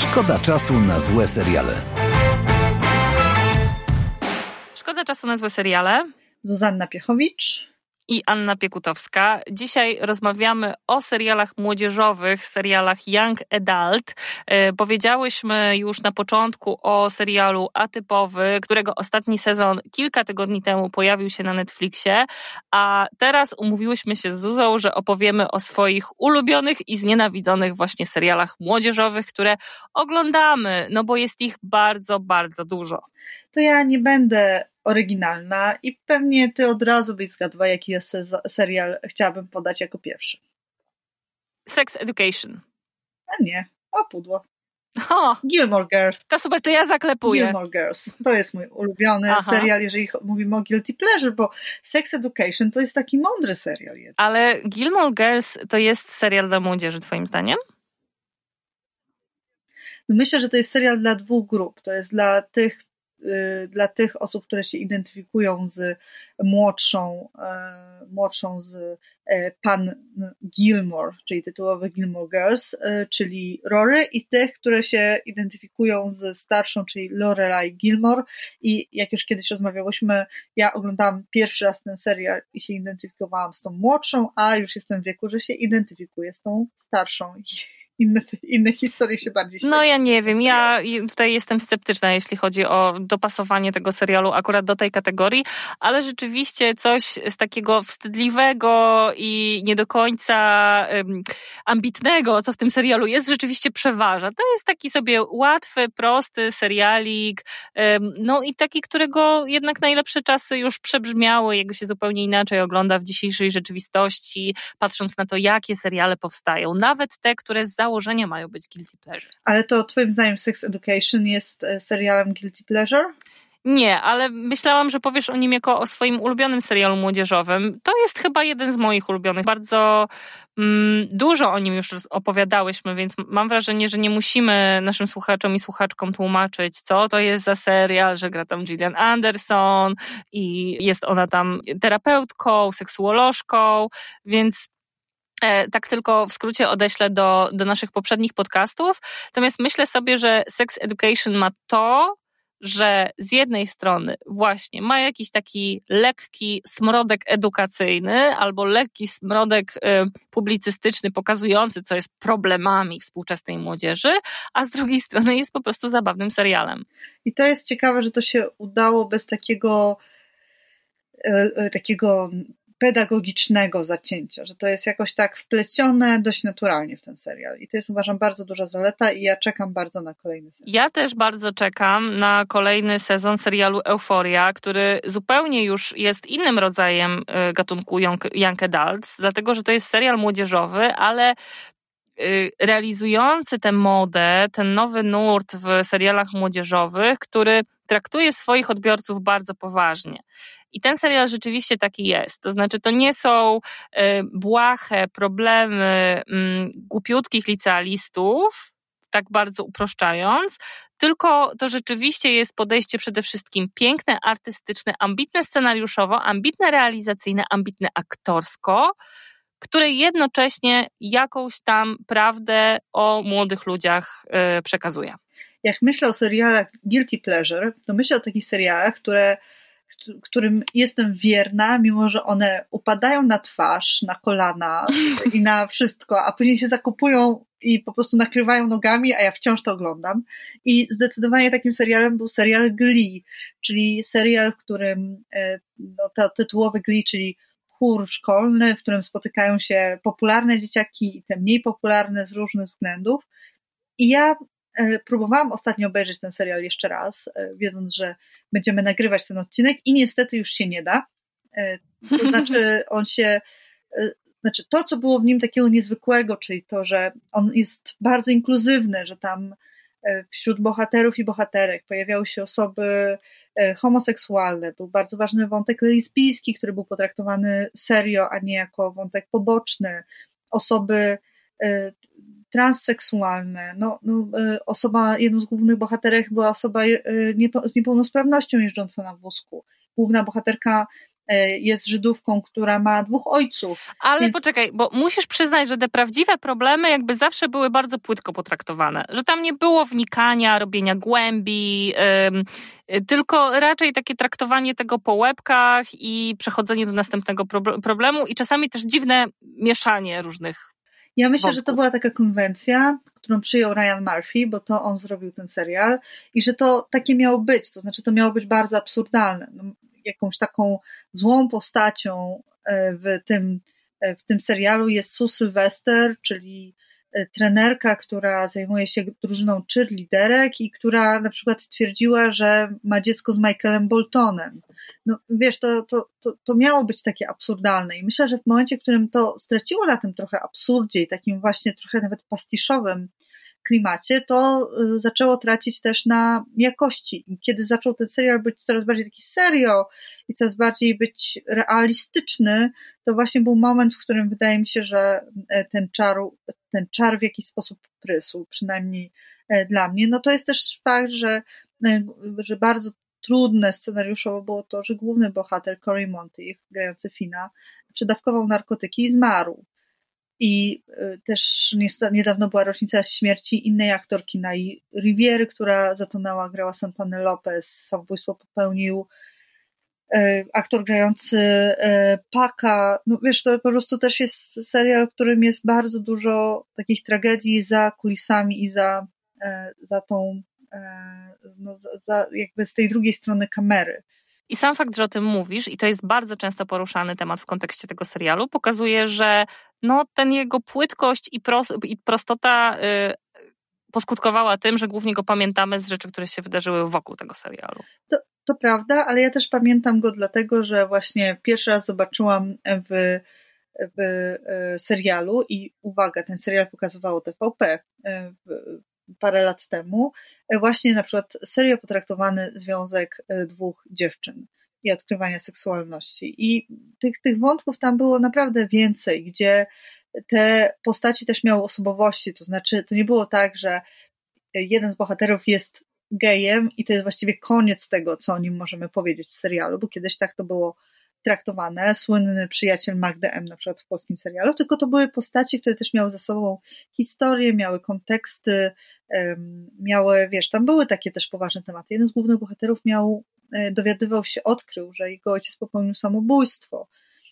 Szkoda czasu na złe seriale. Szkoda czasu na złe seriale. Zuzanna Piechowicz I Anna Piekutowska. Dzisiaj rozmawiamy o serialach młodzieżowych, serialach Young Adult. Powiedziałyśmy już na początku o serialu Atypowy, którego ostatni sezon kilka tygodni temu pojawił się na Netflixie, a teraz umówiłyśmy się z Zuzą, że opowiemy o swoich ulubionych i znienawidzonych właśnie serialach młodzieżowych, które oglądamy, no bo jest ich bardzo, bardzo dużo. To ja nie będę oryginalna i pewnie ty od razu byś zgadła, jaki jest serial chciałabym podać jako pierwszy. Sex Education. A nie, o pudło. O, Gilmore Girls. to super, to ja zaklepuję. Gilmore Girls. To jest mój ulubiony serial, jeżeli mówimy o Guilty Pleasure, bo Sex Education to jest taki mądry serial. Ale Gilmore Girls to jest serial dla młodzieży, twoim zdaniem? Myślę, że to jest serial dla dwóch grup. To jest dla tych osób, które się identyfikują z młodszą z pan Gilmore, czyli tytułowy Gilmore Girls, czyli Rory, i tych, które się identyfikują z starszą, czyli Lorelai Gilmore. I jak już kiedyś rozmawiałyśmy, ja oglądałam pierwszy raz ten serial i się identyfikowałam z tą młodszą, a już jestem w wieku, że się identyfikuję z tą starszą. Inne historie się bardziej śledzą. No ja nie wiem, ja tutaj jestem sceptyczna, jeśli chodzi o dopasowanie tego serialu akurat do tej kategorii, ale rzeczywiście coś z takiego wstydliwego i nie do końca ambitnego, co w tym serialu jest, rzeczywiście przeważa. To jest taki sobie łatwy, prosty serialik, no i taki, którego jednak najlepsze czasy już przebrzmiały, jego się zupełnie inaczej ogląda w dzisiejszej rzeczywistości, patrząc na to, jakie seriale powstają. Nawet te, które z założenia mają być guilty pleasure. Ale to twoim zdaniem Sex Education jest serialem guilty pleasure? Nie, ale myślałam, że powiesz o nim jako o swoim ulubionym serialu młodzieżowym. To jest chyba jeden z moich ulubionych. Bardzo dużo o nim już opowiadałyśmy, więc mam wrażenie, że nie musimy naszym słuchaczom i słuchaczkom tłumaczyć, co to jest za serial, że gra tam Gillian Anderson i jest ona tam terapeutką, seksuolożką, więc tak tylko w skrócie odeślę do naszych poprzednich podcastów. Natomiast myślę sobie, że Sex Education ma to, że z jednej strony właśnie ma jakiś taki lekki smrodek edukacyjny albo lekki smrodek publicystyczny pokazujący, co jest problemami współczesnej młodzieży, a z drugiej strony jest po prostu zabawnym serialem. I to jest ciekawe, że to się udało bez takiego pedagogicznego zacięcia, że to jest jakoś tak wplecione dość naturalnie w ten serial. I to jest, uważam, bardzo duża zaleta i ja czekam bardzo na kolejny sezon. Ja też bardzo czekam na kolejny sezon serialu Euphoria, który zupełnie już jest innym rodzajem gatunku Young Adults, dlatego że to jest serial młodzieżowy, ale realizujący tę modę, ten nowy nurt w serialach młodzieżowych, który traktuje swoich odbiorców bardzo poważnie. I ten serial rzeczywiście taki jest. To znaczy, to nie są błahe problemy głupiutkich licealistów, tak bardzo uproszczając, tylko to rzeczywiście jest podejście przede wszystkim piękne, artystyczne, ambitne scenariuszowo, ambitne realizacyjne, ambitne aktorsko, które jednocześnie jakąś tam prawdę o młodych ludziach przekazuje. Jak myślę o serialach guilty pleasure, to myślę o takich serialach, którym jestem wierna, mimo że one upadają na twarz, na kolana i na wszystko, a później się zakopują i po prostu nakrywają nogami, a ja wciąż to oglądam. I zdecydowanie takim serialem był serial Glee, czyli serial, w którym to tytułowy Glee, czyli chór szkolny, w którym spotykają się popularne dzieciaki i te mniej popularne z różnych względów. I ja próbowałam ostatnio obejrzeć ten serial jeszcze raz, wiedząc, że będziemy nagrywać ten odcinek i niestety już się nie da. To znaczy to, co było w nim takiego niezwykłego, czyli to, że on jest bardzo inkluzywny, że tam wśród bohaterów i bohaterek pojawiały się osoby homoseksualne, był bardzo ważny wątek lesbijski, który był potraktowany serio, a nie jako wątek poboczny, osoby transseksualne, jedną z głównych bohaterek była osoba z niepełnosprawnością jeżdżąca na wózku. Główna bohaterka jest Żydówką, która ma 2 ojców. Ale poczekaj, bo musisz przyznać, że te prawdziwe problemy jakby zawsze były bardzo płytko potraktowane. Że tam nie było wnikania, robienia głębi, tylko raczej takie traktowanie tego po łebkach i przechodzenie do następnego problemu i czasami też dziwne mieszanie różnych Ja myślę, wątków. że to była taka konwencja, którą przyjął Ryan Murphy, bo to on zrobił ten serial i że to takie miało być, to znaczy to miało być bardzo absurdalne. No, jakąś taką złą postacią w tym serialu jest Sue Sylvester, czyli trenerka, która zajmuje się drużyną cheerleaderek i która na przykład twierdziła, że ma dziecko z Michaelem Boltonem. No wiesz, to miało być takie absurdalne i myślę, że w momencie, w którym to straciło na tym trochę absurdzie i takim właśnie trochę nawet pastiszowym klimacie, to zaczęło tracić też na jakości. I kiedy zaczął ten serial być coraz bardziej taki serio i coraz bardziej być realistyczny, to właśnie był moment, w którym wydaje mi się, że ten czar w jakiś sposób prysł, przynajmniej dla mnie. No to jest też fakt, że bardzo trudne scenariuszowo było to, że główny bohater Cory Monteith, grający Fina, przedawkował narkotyki i zmarł. I też niedawno była rocznica śmierci innej aktorki, Nai Riviery, która zatonęła, grała Santanę Lopez. Samobójstwo popełnił aktor grający Paka. No wiesz, to po prostu też jest serial, w którym jest bardzo dużo takich tragedii za kulisami i za tą jakby z tej drugiej strony kamery. I sam fakt, że o tym mówisz, i to jest bardzo często poruszany temat w kontekście tego serialu, pokazuje, że no, ten jego płytkość i prostota poskutkowała tym, że głównie go pamiętamy z rzeczy, które się wydarzyły wokół tego serialu. To prawda, ale ja też pamiętam go dlatego, że właśnie pierwszy raz zobaczyłam w serialu i uwaga, ten serial pokazywało TVP parę lat temu, właśnie na przykład serio potraktowany związek 2 dziewczyn i odkrywania seksualności. I tych wątków tam było naprawdę więcej, gdzie te postaci też miały osobowości, to znaczy to nie było tak, że jeden z bohaterów jest gejem i to jest właściwie koniec tego, co o nim możemy powiedzieć w serialu, bo kiedyś tak to było traktowane, słynny przyjaciel Magdy M. na przykład w polskim serialu, tylko to były postaci, które też miały za sobą historię, miały konteksty, miały, wiesz, tam były takie też poważne tematy. Jeden z głównych bohaterów odkrył, że jego ojciec popełnił samobójstwo.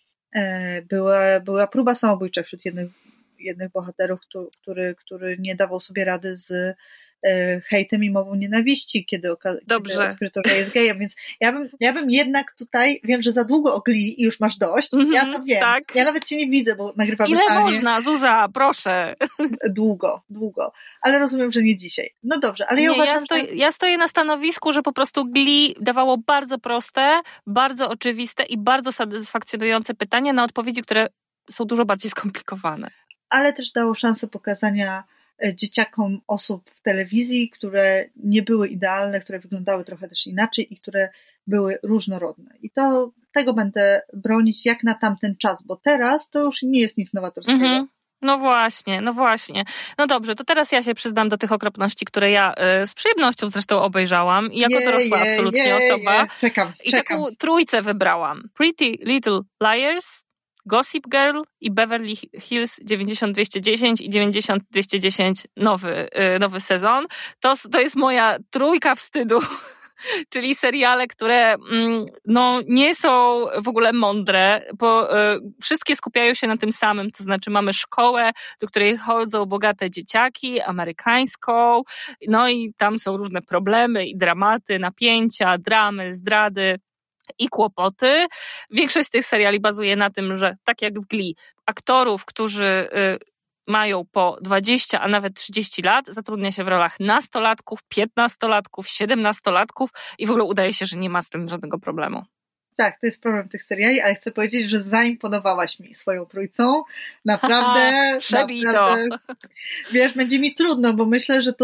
Była próba samobójcza wśród jednych bohaterów, który nie dawał sobie rady z hejtem i mową nienawiści, kiedy odkryto, że jest gejem, więc ja bym jednak tutaj, wiem, że za długo o Glee i już masz dość, ja to wiem, tak. Ja nawet cię nie widzę, bo nagrywamy Ile można, Zuza, proszę. Długo, ale rozumiem, że nie dzisiaj. No dobrze, ale ja uważam, ja stoję na stanowisku, że po prostu Glee dawało bardzo proste, bardzo oczywiste i bardzo satysfakcjonujące pytania na odpowiedzi, które są dużo bardziej skomplikowane. Ale też dało szansę pokazania dzieciakom osób w telewizji, które nie były idealne, które wyglądały trochę też inaczej i które były różnorodne. I tego będę bronić jak na tamten czas, bo teraz to już nie jest nic nowatorskiego. No właśnie. No dobrze, to teraz ja się przyznam do tych okropności, które ja z przyjemnością zresztą obejrzałam i jako dorosła absolutnie osoba. Czekam. I taką trójcę wybrałam. Pretty Little Liars, Gossip Girl i Beverly Hills 90210 i 90210 nowy sezon. To jest moja trójka wstydu, czyli seriale, które no, nie są w ogóle mądre, bo wszystkie skupiają się na tym samym, to znaczy mamy szkołę, do której chodzą bogate dzieciaki, amerykańską, no i tam są różne problemy i dramaty, napięcia, dramy, zdrady i kłopoty. Większość z tych seriali bazuje na tym, że tak jak w Glee, aktorów, którzy mają po 20, a nawet 30 lat, zatrudnia się w rolach nastolatków, 15-latków, 17-latków i w ogóle udaje się, że nie ma z tym żadnego problemu. Tak, to jest problem tych seriali, ale chcę powiedzieć, że zaimponowałaś mi swoją trójcą. Naprawdę. Przebij naprawdę, to. Wiesz, będzie mi trudno, bo myślę, że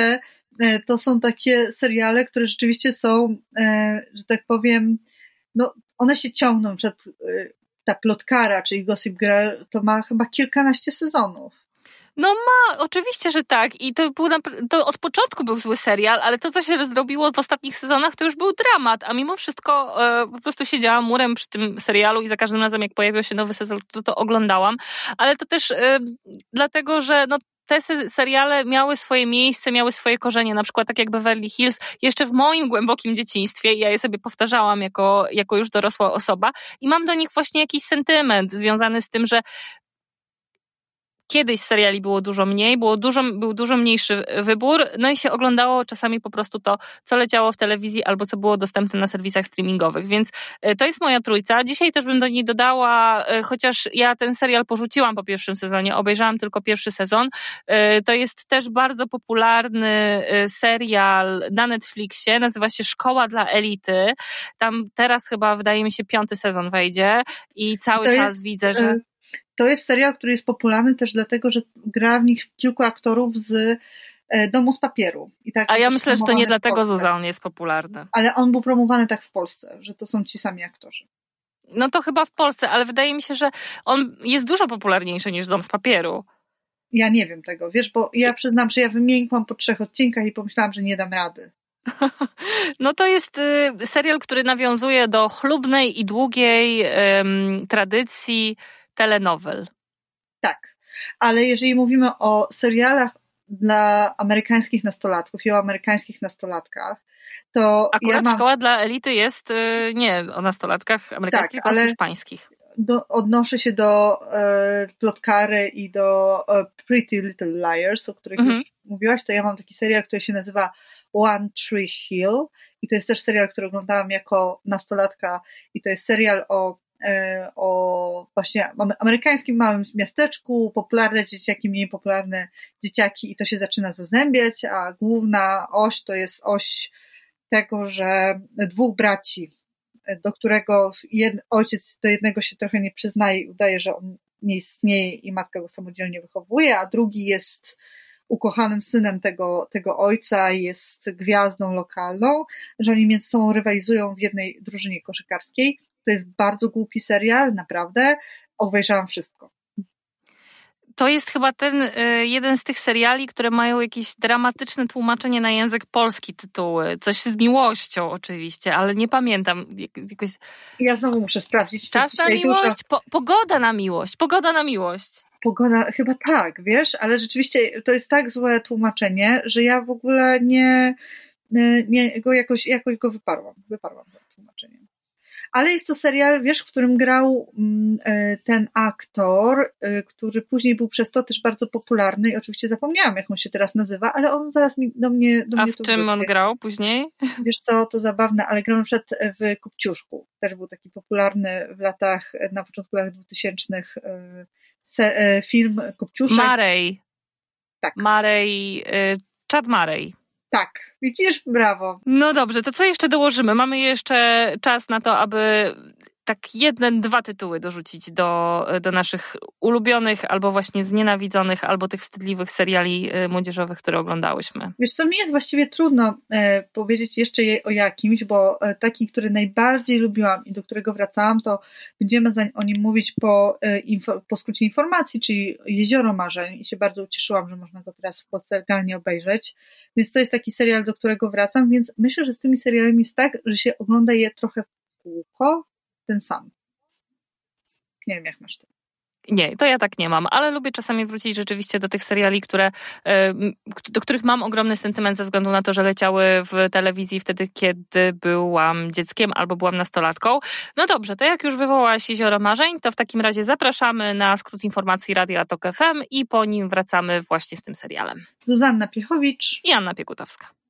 to są takie seriale, które rzeczywiście są, że tak powiem, no one się ciągną. Ta Plotkara, czyli Gossip Girl, to ma chyba kilkanaście sezonów. No oczywiście, że tak. I to od początku był zły serial, ale to, co się zrobiło w ostatnich sezonach, to już był dramat, a mimo wszystko po prostu siedziałam murem przy tym serialu i za każdym razem, jak pojawił się nowy sezon, to oglądałam. Ale to też dlatego, że te seriale miały swoje miejsce, miały swoje korzenie, na przykład tak jak Beverly Hills, jeszcze w moim głębokim dzieciństwie, ja je sobie powtarzałam jako już dorosła osoba i mam do nich właśnie jakiś sentyment związany z tym, że kiedyś seriali było dużo mniej, był dużo mniejszy wybór, no i się oglądało czasami po prostu to, co leciało w telewizji albo co było dostępne na serwisach streamingowych, więc to jest moja trójca. Dzisiaj też bym do niej dodała, chociaż ja ten serial porzuciłam po pierwszym sezonie, obejrzałam tylko pierwszy sezon, to jest też bardzo popularny serial na Netflixie, nazywa się Szkoła dla elity. Tam teraz chyba, wydaje mi się, 5. sezon wejdzie i cały czas widzę, że... To jest serial, który jest popularny też dlatego, że gra w nich kilku aktorów z Domu z papieru. I tak a ja myślę, że to nie dlatego, Zuza, on jest popularny. Ale on był promowany tak w Polsce, że to są ci sami aktorzy. No to chyba w Polsce, ale wydaje mi się, że on jest dużo popularniejszy niż Dom z papieru. Ja nie wiem tego, wiesz, bo ja przyznam, że ja wymiękłam po 3 odcinkach i pomyślałam, że nie dam rady. No to jest serial, który nawiązuje do chlubnej i długiej tradycji telenowel. Tak, ale jeżeli mówimy o serialach dla amerykańskich nastolatków i o amerykańskich nastolatkach, to akurat Szkoła dla elity jest nie o nastolatkach amerykańskich, tak, ale hiszpańskich. Odnoszę się do Plotkary i do Pretty Little Liars, o których już mówiłaś, to ja mam taki serial, który się nazywa One Tree Hill i to jest też serial, który oglądałam jako nastolatka i to jest serial o właśnie amerykańskim małym miasteczku, popularne dzieciaki, mniej popularne dzieciaki i to się zaczyna zazębiać, a główna oś to jest oś tego, że 2 braci, do którego ojciec do jednego się trochę nie przyznaje i udaje, że on nie istnieje i matka go samodzielnie wychowuje, a drugi jest ukochanym synem tego ojca, jest gwiazdą lokalną, że oni między sobą rywalizują w jednej drużynie koszykarskiej. To jest bardzo głupi serial, naprawdę. Obejrzałam wszystko. To jest chyba jeden z tych seriali, które mają jakieś dramatyczne tłumaczenie na język polski tytuły. Coś z miłością oczywiście, ale nie pamiętam. Jakoś... Ja znowu muszę sprawdzić. Czas na miłość? Pogoda na miłość. Pogoda na miłość. Pogoda, chyba tak, wiesz, ale rzeczywiście to jest tak złe tłumaczenie, że ja w ogóle nie go jakoś go wyparłam to tłumaczenie. Ale jest to serial, wiesz, w którym grał ten aktor, który później był przez to też bardzo popularny i oczywiście zapomniałam, jak on się teraz nazywa, ale on zaraz do mnie A w czym on grał później? Wiesz co, to zabawne, ale grał na przykład w Kopciuszku. Też był taki popularny na początku lat 2000 film Kopciuszek. Marej. Tak. Marej, Chad Marej. Tak, widzisz? Brawo. No dobrze, to co jeszcze dołożymy? Mamy jeszcze czas na to, aby tak 1-2 tytuły dorzucić do naszych ulubionych, albo właśnie znienawidzonych, albo tych wstydliwych seriali młodzieżowych, które oglądałyśmy. Wiesz co, mi jest właściwie trudno powiedzieć jeszcze o jakimś, bo taki, który najbardziej lubiłam i do którego wracałam, to będziemy o nim mówić po skrócie informacji, czyli Jezioro Marzeń i się bardzo ucieszyłam, że można go teraz w Polsce legalnie obejrzeć, więc to jest taki serial, do którego wracam, więc myślę, że z tymi serialami jest tak, że się ogląda je trochę w kółko, ten sam. Nie wiem, jak masz to. Nie, to ja tak nie mam, ale lubię czasami wrócić rzeczywiście do tych seriali, do których mam ogromny sentyment ze względu na to, że leciały w telewizji wtedy, kiedy byłam dzieckiem albo byłam nastolatką. No dobrze, to jak już wywołałaś Jezioro Marzeń, to w takim razie zapraszamy na skrót informacji Radia Tok FM i po nim wracamy właśnie z tym serialem. Zuzanna Piechowicz i Anna Piekutowska.